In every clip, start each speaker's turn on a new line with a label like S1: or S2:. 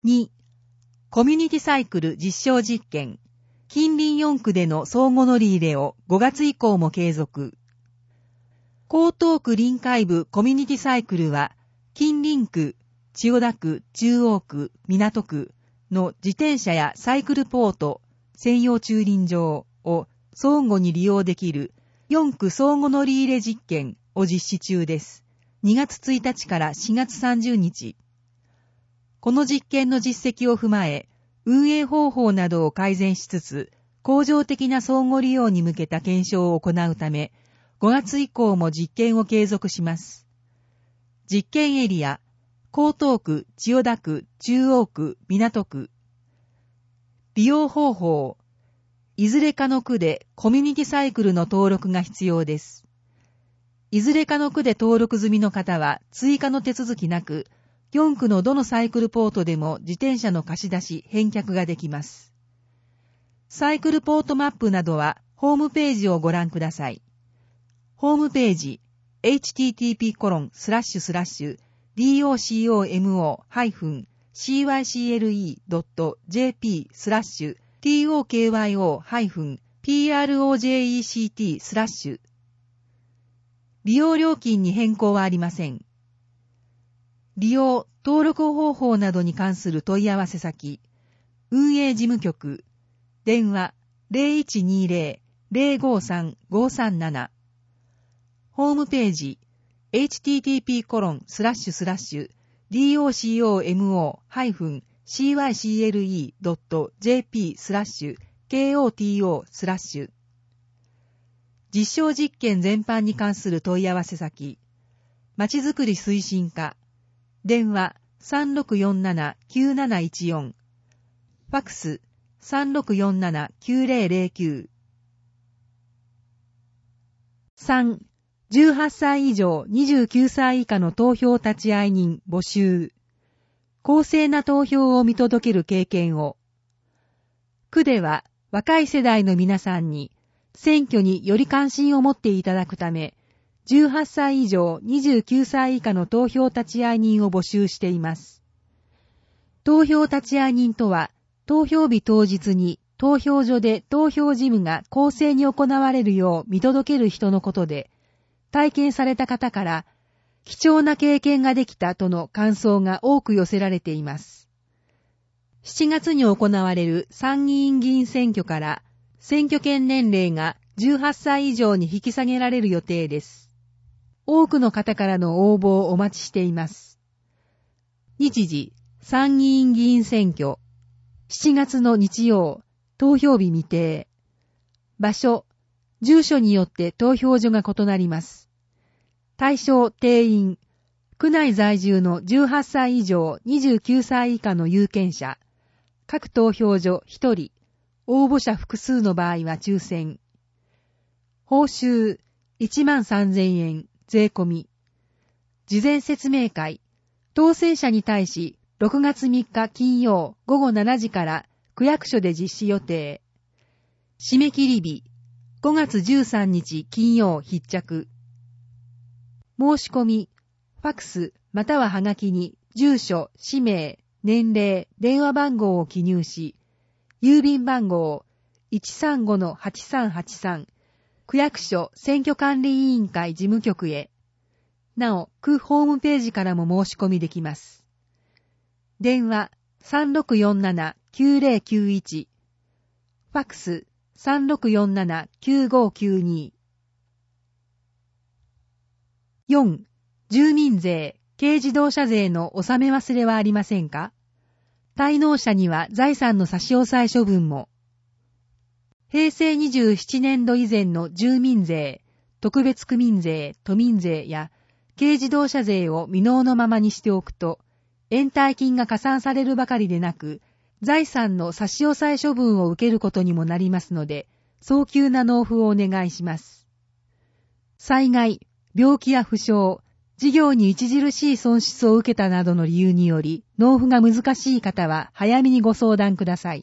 S1: 2、コミュニティサイクル実証実験。近隣4区での相互乗り入れを5月以降も継続。江東区臨海部コミュニティサイクルは、近隣区、千代田区、中央区、港区の自転車やサイクルポート、専用駐輪場を相互に利用できる4区相互乗り入れ実験を実施中です。2月1日から4月30日。この実験の実績を踏まえ、運営方法などを改善しつつ、恒常的な相互利用に向けた検証を行うため、5月以降も実験を継続します。実験エリア、江東区、千代田区、中央区、港区。利用方法、いずれかの区でコミュニティサイクルの登録が必要です。いずれかの区で登録済みの方は追加の手続きなく、4区のどのサイクルポートでも自転車の貸し出し、返却ができます。サイクルポートマップなどはホームページをご覧ください。ホームページ http://docyo-cycle-project/利用料金に変更はありません。利用、登録方法などに関する問い合わせ先、運営事務局、電話 0120-053-537、ホームページ http://docomo-cycle.jp/koto/ 実証実験全般に関する問い合わせ先、まちづくり推進課、電話 3647-9714、ファクス 3647-9009。3、18歳以上29歳以下の投票立会人募集。公正な投票を見届ける経験を。区では若い世代の皆さんに選挙により関心を持っていただくため、18歳以上29歳以下の投票立会人を募集しています。投票立会人とは、投票日当日に投票所で投票事務が公正に行われるよう見届ける人のことで、体験された方から貴重な経験ができたとの感想が多く寄せられています。7月に行われる参議院議員選挙から選挙権年齢が18歳以上に引き下げられる予定です。多くの方からの応募をお待ちしています。日時、参議院議員選挙、7月の日曜、投票日未定。場所、住所によって投票所が異なります。対象定員、区内在住の18歳以上29歳以下の有権者、各投票所1人、応募者複数の場合は抽選。報酬、13,000円、税込み。事前説明会、当選者に対し6月3日金曜午後7時から区役所で実施予定。締め切り日、5月13日金曜必着。申し込み、ファクスまたははがきに住所、氏名、年齢、電話番号を記入し、郵便番号 135-8383 区役所選挙管理委員会事務局へ。なお、区ホームページからも申し込みできます。電話 3647-9091、ファクス 3647-9592。4. 住民税、軽自動車税の納め忘れはありませんか？滞納者には財産の差し押さえ処分も。平成27年度以前の住民税、特別区民税、都民税や軽自動車税を未納のままにしておくと、延滞金が加算されるばかりでなく、財産の差し押さえ処分を受けることにもなりますので、早急な納付をお願いします。災害、病気や負傷、事業に著しい損失を受けたなどの理由により、納付が難しい方は早めにご相談ください。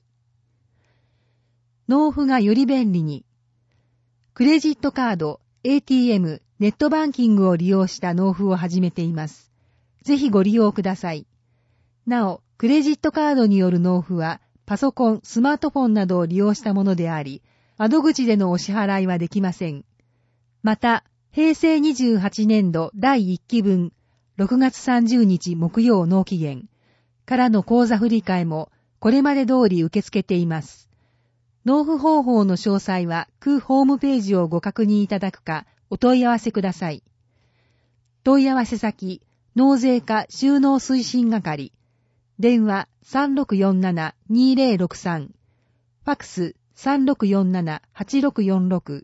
S1: 納付がより便利に。クレジットカード、ATM、ネットバンキングを利用した納付を始めています。ぜひご利用ください。なお、 クレジットカードによる納付はパソコン、スマートフォンなどを利用したものであり、窓口でのお支払いはできません。また、平成28年度第1期分、6月30日木曜納期限からの口座振替もこれまで通り受け付けています。納付方法の詳細は区ホームページをご確認いただくかお問い合わせください。問い合わせ先、納税課収納推進係、電話 3647-2063、ファクス 3647-8646。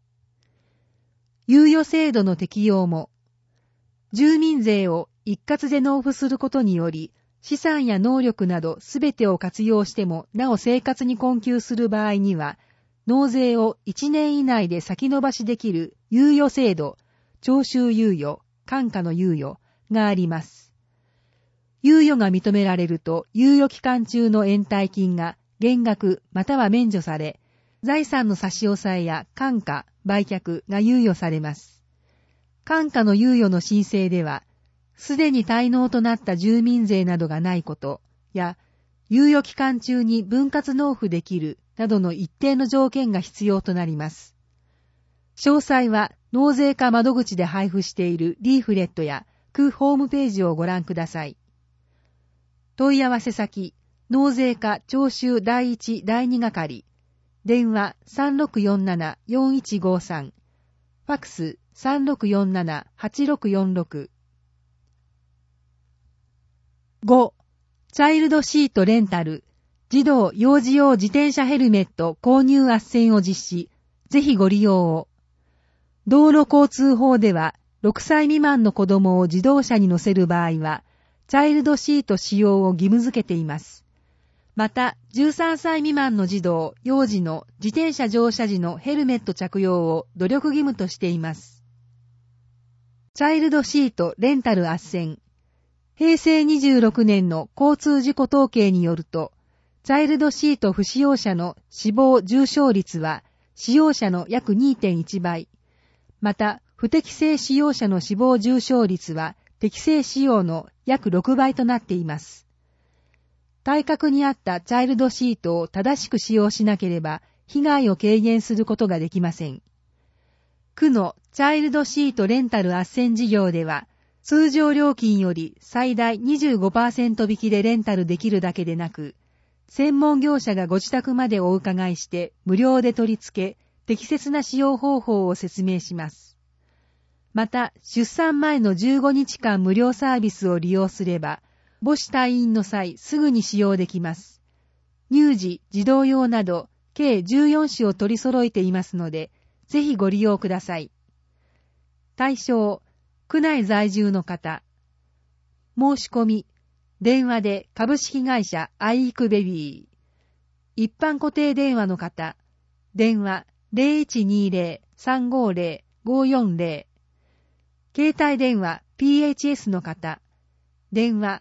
S1: 猶予制度の適用も、住民税を一括で納付することにより、資産や能力などすべてを活用してもなお生活に困窮する場合には、納税を1年以内で先延ばしできる猶予制度、徴収猶予、換価の猶予があります。猶予が認められると、猶予期間中の延滞金が減額または免除され、財産の差し押さえや換価、売却が猶予されます。換価の猶予の申請では、すでに滞納となった住民税などがないことや、猶予期間中に分割納付できるなどの一定の条件が必要となります。詳細は納税課窓口で配布しているリーフレットや区ホームページをご覧ください。問い合わせ先、納税課徴収第1、第2係、電話 3647-4153、ファクス 3647-8646。5. チャイルドシートレンタル、児童幼児用自転車ヘルメット購入斡旋を実施、ぜひご利用を。道路交通法では、6歳未満の子供を自動車に乗せる場合は、チャイルドシート使用を義務付けています。また、13歳未満の児童、幼児の自転車乗車時のヘルメット着用を努力義務としています。チャイルドシートレンタル斡旋。平成26年の交通事故統計によると、チャイルドシート不使用者の死亡重傷率は、使用者の約 2.1 倍。また、不適正使用者の死亡重傷率は、適正使用の約6倍となっています。対角にあったチャイルドシートを正しく使用しなければ、被害を軽減することができません。区のチャイルドシートレンタル斡旋事業では、通常料金より最大 25% 引きでレンタルできるだけでなく、専門業者がご自宅までお伺いして無料で取り付け、適切な使用方法を説明します。また、出産前の15日間無料サービスを利用すれば、母子退院の際すぐに使用できます。乳児、児童用など計14種を取り揃えていますので、ぜひご利用ください。対象、区内在住の方。申し込み、電話で株式会社アイイクベビー。一般固定電話の方。電話 0120-350-540。携帯電話 PHS の方。電話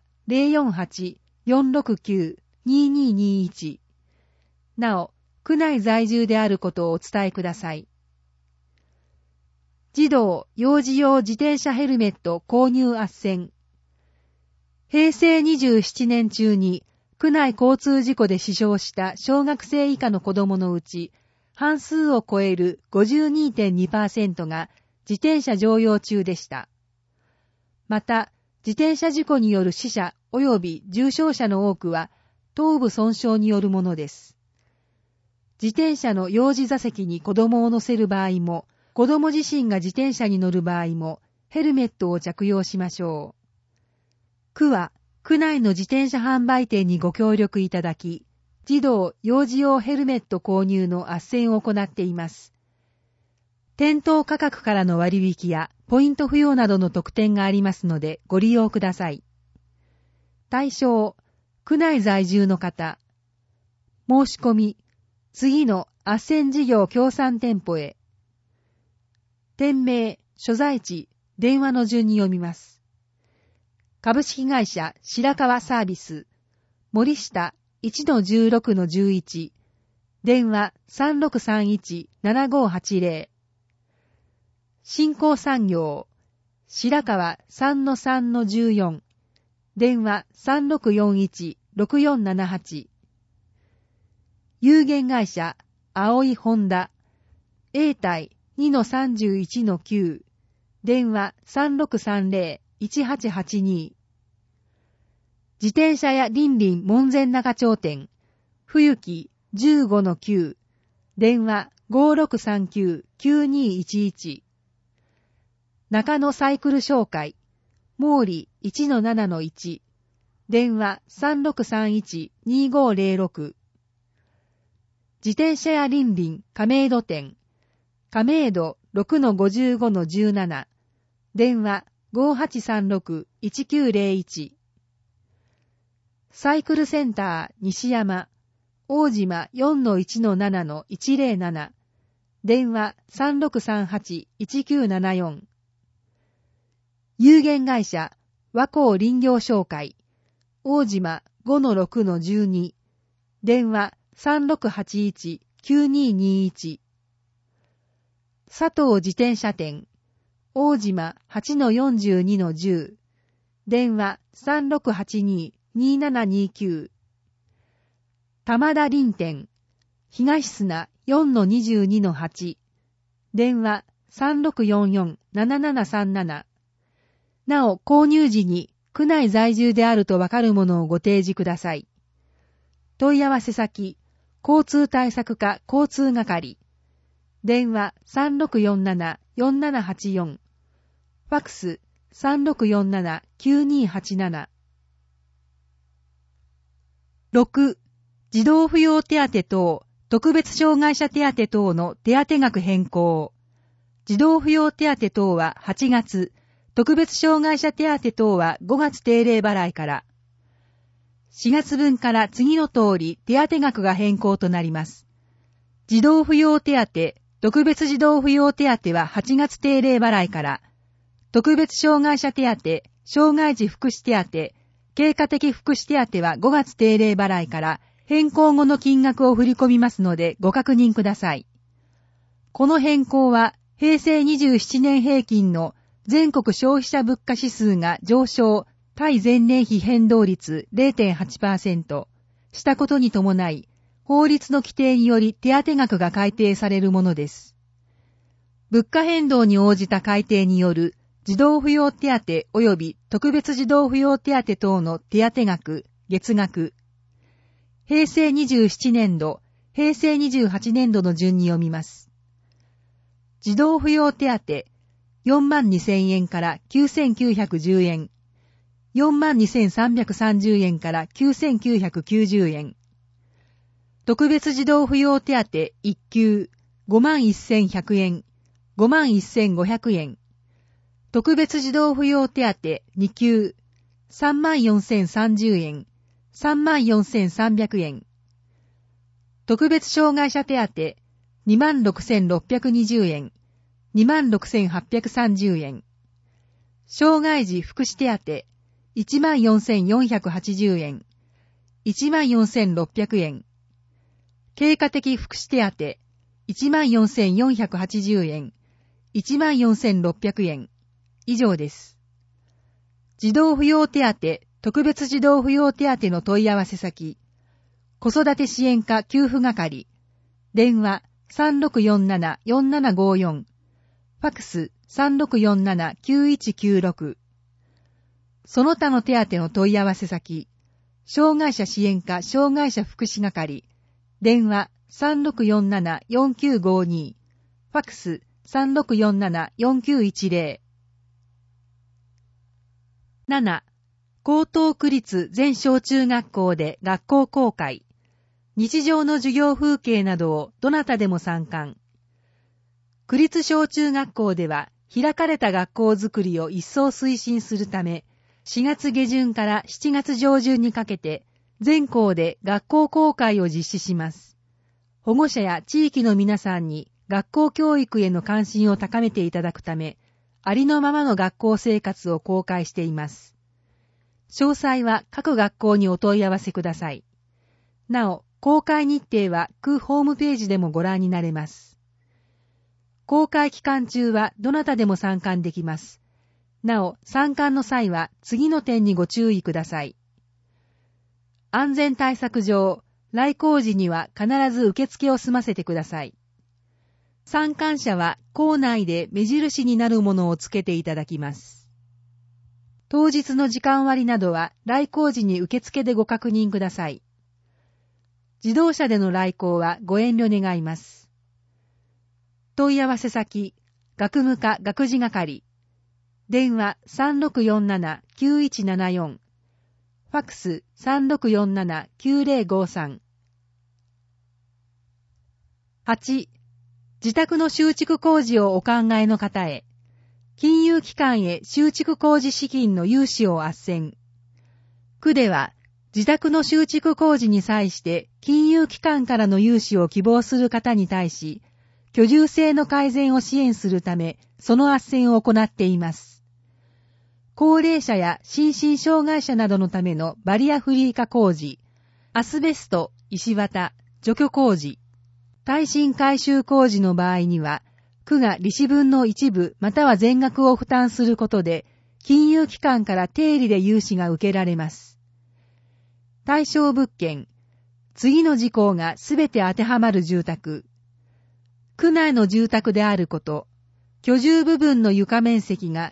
S1: 048-469-2221。なお、区内在住であることをお伝えください。児童幼児用自転車ヘルメット購入斡旋。平成27年中に区内交通事故で死傷した小学生以下の子供のうち、半数を超える 52.2% が自転車乗用中でした。また、自転車事故による死者及び重傷者の多くは頭部損傷によるものです。自転車の幼児座席に子供を乗せる場合も、子供自身が自転車に乗る場合も、ヘルメットを着用しましょう。区は、区内の自転車販売店にご協力いただき、児童幼児用ヘルメット購入の斡旋を行っています。店頭価格からの割引やポイント付与などの特典がありますのでご利用ください。対象、区内在住の方。申し込み、次の斡旋事業協賛店舗へ。店名、所在地、電話の順に読みます。株式会社白川サービス、森下 1-16-11、電話 3631-7580。新興産業、白川 3-3-14、電話 6478。有限会社、青いホンダ、A 隊 2-31-9、電話 3630-1882。自転車屋リンリン門前仲町店、冬木 15-9、電話 5639-9211。中野サイクル商会、毛利 1-7-1、電話 3631-2506。自転車屋リンリン亀戸店、亀戸 6-55-17、電話 5836-1901。サイクルセンター西山、大島 4-1-7-107、電話 3638-1974。有限会社和光林業商会、大島 5-6-12、電話 3681-9221。佐藤自転車店、大島 8-42-10、電話 3682-2729。玉田林店、東砂 4-22-8、電話 3644-7737。なお、購入時に区内在住であるとわかるものをご提示ください。問い合わせ先、交通対策課交通係。電話 3647-4784。ファクス 3647-9287。6. 児童扶養手当等、特別障害者手当等の手当額変更。児童扶養手当等は8月、特別障害者手当等は5月定例払いから。4月分から次の通り手当額が変更となります。児童扶養手当、特別児童扶養手当は8月定例払いから、特別障害者手当、障害児福祉手当、経過的福祉手当は5月定例払いから変更後の金額を振り込みますのでご確認ください。この変更は平成27年平均の全国消費者物価指数が上昇対前年比変動率 0.8% したことに伴い、法律の規定により手当額が改定されるものです。物価変動に応じた改定による児童扶養手当及び特別児童扶養手当等の手当額、月額。平成27年度、平成28年度の順に読みます。児童扶養手当、42,000円から9,910円。42,330円から9,990円。特別児童扶養手当1級 51,100 円、51,500 円。特別児童扶養手当2級 34,030 円、34,300 円。特別障害者手当 26,620 円、26,830 円。障害児福祉手当 14,480 円、14,600 円。経過的福祉手当 14,480 円、14,600 円。以上です。児童扶養手当、特別児童扶養手当の問い合わせ先、子育て支援課給付係、電話 3647-4754、ファクス 3647-9196。その他の手当の問い合わせ先、障害者支援課障害者福祉係、電話 3647-4952、ファクス 3647-4910。7. 江東区立全小中学校で学校公開。日常の授業風景などをどなたでも参観。区立小中学校では開かれた学校づくりを一層推進するため、4月下旬から7月上旬にかけて全校で学校公開を実施します。保護者や地域の皆さんに学校教育への関心を高めていただくため、ありのままの学校生活を公開しています。詳細は各学校にお問い合わせください。なお、公開日程は区ホームページでもご覧になれます。公開期間中はどなたでも参観できます。なお、参観の際は次の点にご注意ください。 安全対策上、来校時には必ず受付を済ませてください。参観者は校内で目印になるものをつけていただきます。当日の時間割などは来校時に受付でご確認ください。自動車での来校はご遠慮願います。問い合わせ先、学務課学事係、電話 3647-9174、ファックス 3647-9053。8. 自宅の修築工事をお考えの方へ、金融機関へ修築工事資金の融資を斡旋。区では、自宅の修築工事に際して金融機関からの融資を希望する方に対し、居住性の改善を支援するため、その斡旋を行っています。高齢者や心身障害者などのためのバリアフリー化工事、アスベスト、石綿、除去工事、耐震改修工事の場合には、区が利子分の一部または全額を負担することで、金融機関から低利で融資が受けられます。対象物件、次の事項がすべて当てはまる住宅、区内の住宅であること、居住部分の床面積が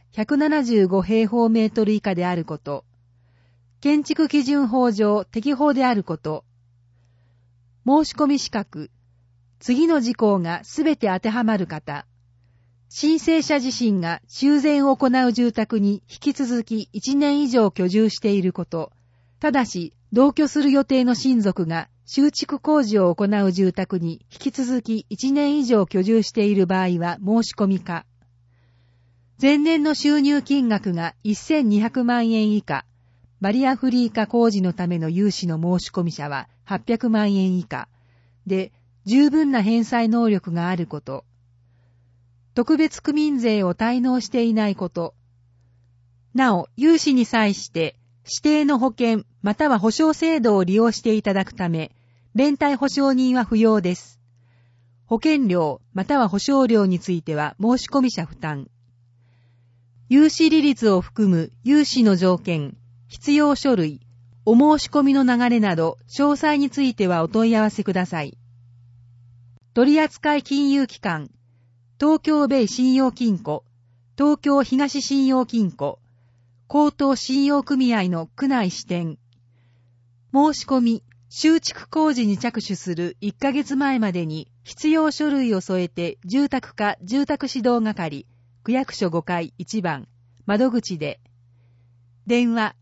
S1: 175平方メートル以下であること、建築基準法上適法であること、申し込み資格、次の事項がすべて当てはまる方、申請者自身が修繕を行う住宅に引き続き1年以上居住していること、ただし同居する予定の親族が修築工事を行う住宅に引き続き1年以上居住している場合は申し込み可。前年の収入金額が1200万円以下、バリアフリー化工事のための融資の申し込み者は800万円以下で、十分な返済能力があること、特別区民税を滞納していないこと、なお、融資に際して指定の保険または保証制度を利用していただくため、連帯保証人は不要です。保険料または保証料については申し込み者負担。融資利率を含む融資の条件、必要書類、お申し込みの流れなど詳細についてはお問い合わせください。取扱金融機関、東京米信用金庫、東京東信用金庫、江東信用組合の区内支店。申し込み、修築工事に着手する1ヶ月前までに必要書類を添えて住宅課住宅指導係、区役所5階1番、窓口で。電話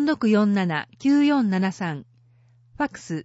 S1: 3647-9473、ファックス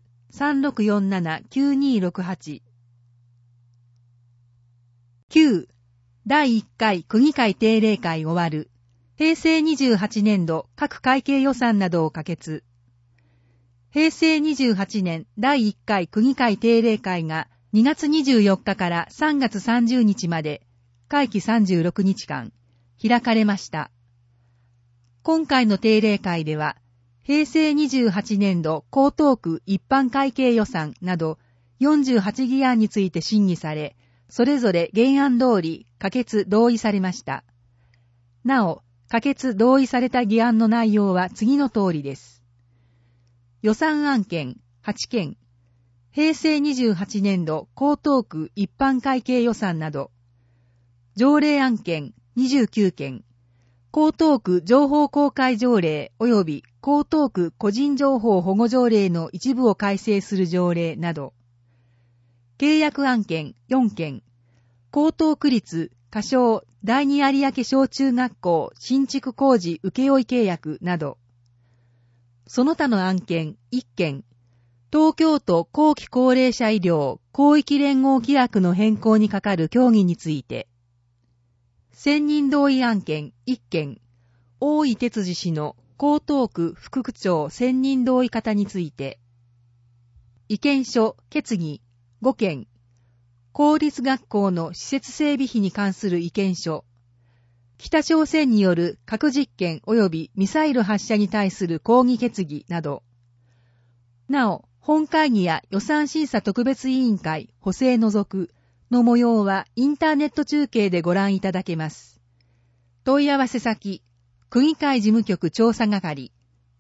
S1: 3647-9268。9. 第1回区議会定例会終わる。平成28年度各会計予算などを可決。平成28年第1回区議会定例会が2月24日から3月30日まで、会期36日間、開かれました。今回の定例会では、平成28年度江東区一般会計予算など48議案について審議され、それぞれ原案通り可決同意されました。なお、可決同意された議案の内容は次の通りです。予算案件8件、平成28年度江東区一般会計予算など、条例案件29件、江東区情報公開条例及び江東区個人情報保護条例の一部を改正する条例など、契約案件4件、江東区立仮称第二有明小中学校新築工事請負契約など、その他の案件1件、東京都後期高齢者医療広域連合規約の変更に係る協議について、選任同意案件1件、大井哲司氏の江東区副区長選任同意方について、意見書決議5件、公立学校の施設整備費に関する意見書、北朝鮮による核実験及びミサイル発射に対する抗議決議など、なお、本会議や予算審査特別委員会補正除くの模様はインターネット中継でご覧いただけます。問い合わせ先、区議会事務局調査係、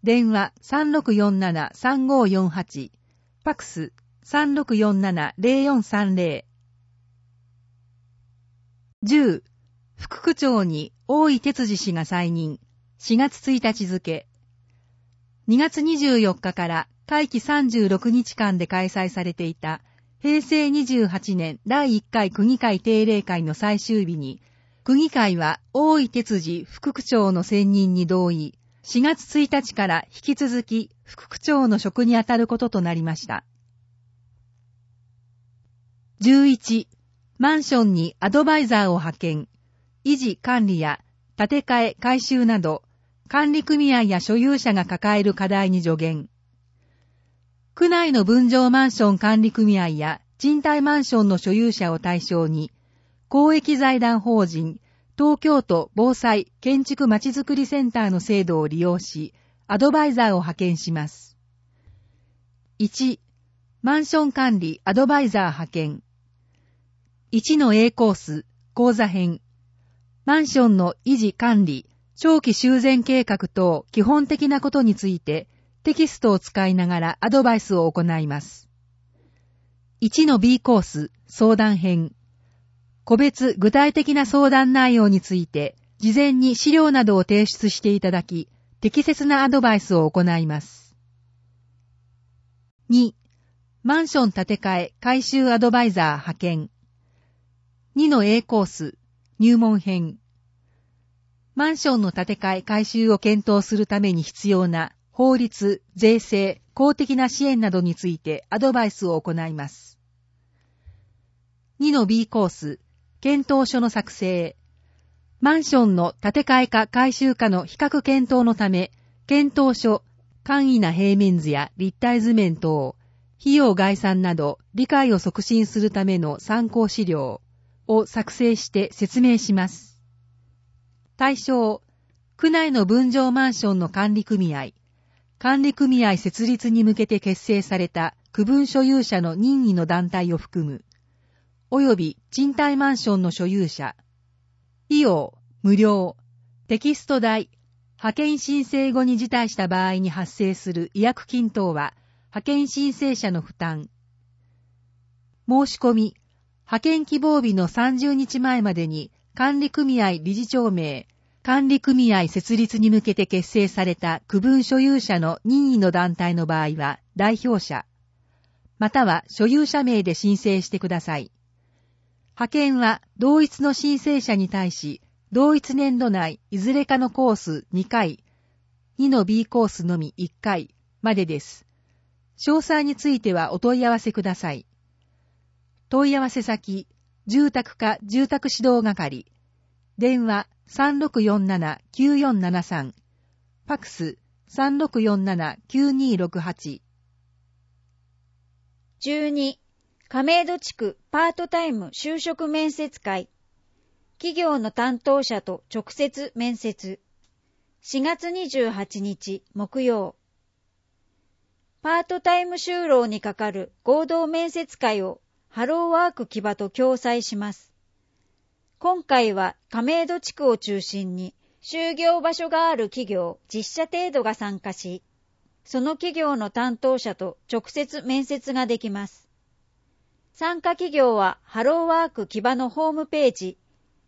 S1: 電話 3647-3548、ファクス 3647-0430。10、副区長に大井哲司氏が再任、4月1日付。2月24日から会期36日間で開催されていた平成28年第1回区議会定例会の最終日に、区議会は大井哲司副区長の選任に同意、4月1日から引き続き副区長の職にあたることとなりました。11、マンションにアドバイザーを派遣、維持管理や建て替え改修など、管理組合や所有者が抱える課題に助言。区内の分譲マンション管理組合や賃貸マンションの所有者を対象に、公益財団法人東京都防災建築まちづくりセンターの制度を利用し、アドバイザーを派遣します。1、マンション管理アドバイザー派遣。1の A コース、講座編。マンションの維持管理、長期修繕計画等基本的なことについてテキストを使いながらアドバイスを行います。1の B コース、相談編。個別具体的な相談内容について事前に資料などを提出していただき、適切なアドバイスを行います。2、マンション建て替え改修アドバイザー派遣。2の A コース、入門編。マンションの建て替え改修を検討するために必要な法律、税制、公的な支援などについてアドバイスを行います。2の B コース、検討書の作成。マンションの建て替えか改修かの比較検討のため、検討書、簡易な平面図や立体図面等、費用概算など理解を促進するための参考資料を作成して説明します。対象、区内の分譲マンションの管理組合設立に向けて結成された区分所有者の任意の団体を含む、及び賃貸マンションの所有者。費用、無料。テキスト代。派遣申請後に辞退した場合に発生する違約金等は、派遣申請者の負担。申し込み。派遣希望日の30日前までに、管理組合理事長名、管理組合設立に向けて結成された区分所有者の任意の団体の場合は、代表者。または所有者名で申請してください。派遣は同一の申請者に対し、同一年度内いずれかのコース2回、2の B コースのみ1回までです。詳細についてはお問い合わせください。問い合わせ先、住宅課住宅指導係。電話 3647-9473。ファクス 3647-9268。
S2: 12、亀戸地区パートタイム就職面接会。企業の担当者と直接面接。4月28日木曜。パートタイム就労にかかる合同面接会をハローワーク木場と共催します。今回は亀戸地区を中心に就業場所がある企業10社程度が参加し、その企業の担当者と直接面接ができます。参加企業はハローワーク木場のホームページ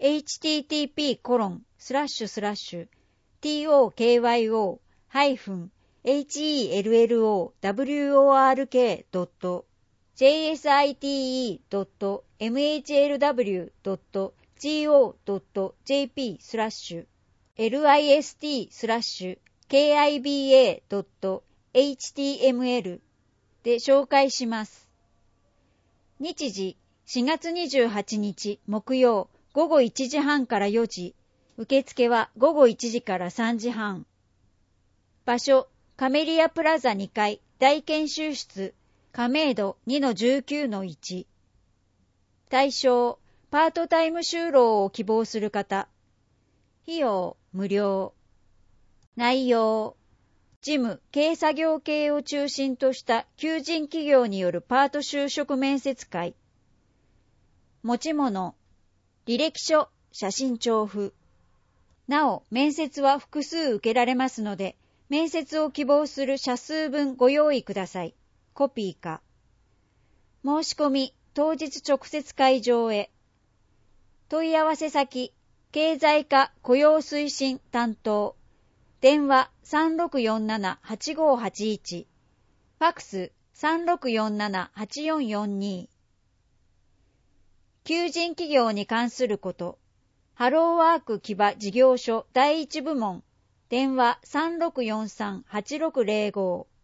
S2: hylworld.kyokyHELLO-WORK.jsite.mhlw.go.jp/list/kiba.html で紹介します。日時4月28日木曜午後1時半から4時、受付は午後1時から3時半。場所、カメリアプラザ2階大研修室、亀戸 2-19-1。対象、パートタイム就労を希望する方。費用、無料。内容、事務、軽作業系を中心とした求人企業によるパート就職面接会。持ち物、履歴書、写真調布。なお、面接は複数受けられますので、 面接を希望する社数分ご用意ください。コピーか。申し込み、当日直接会場へ。問い合わせ先、経済課雇用推進担当。電話 3647-8581。ファクス 3647-8442。求人企業に関すること。ハローワーク木場事業所第一部門。電話 3643-8605。